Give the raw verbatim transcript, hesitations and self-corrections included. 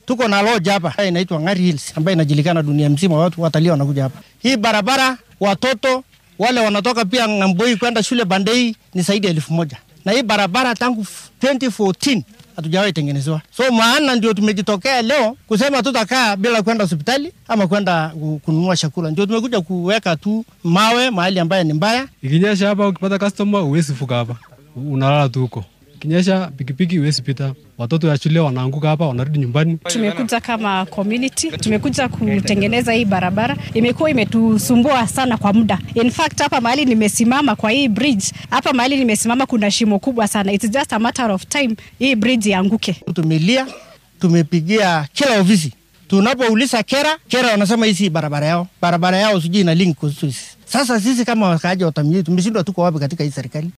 Tuko na lodge hapa inaitwa Ng'ari Hills ambayo inajulikana dunia mzima, watu watalii wanakuja hapa. Hii barabara watoto wale wanatoka pia Ngamboi kwenda shule Bandei ni zaidi ya elfu moja. Na hii barabara tangu twenty fourteen hatujawahi tengenezwa. So maana ndio tumejitokea leo kusema tutakaa bila kwenda hospitali ama kwenda kununua chakula. Ndio tumekuja kuweka tu mawe mahali ambayo ni mbaya. Ikinyesha hapa ukipata customer uwezi fuka hapa. Unalala tu huko. Kinyesha pikipiki uwezi pita. Watoto wa shule wanaanguka hapa wanarudi nyumbani. Tumekuja kama community, tumekuja kutengeneza hii barabara. Imekuwa imetusumbua sana kwa muda. In fact hapa mahali nimesimama kwa hii bridge, hapa mahali nimesimama kuna shimo kubwa sana. It's just a matter of time hii bridge ianguke. Tumelia, tumepigia kila ofisi. Tunapouliza kera, kera wanasema hii barabara yao. Barabara yao sijui ina link constituency. Sasa sisi kama wakaaji wa Tamil tumeshindwa tuko wapi katika hii serikali?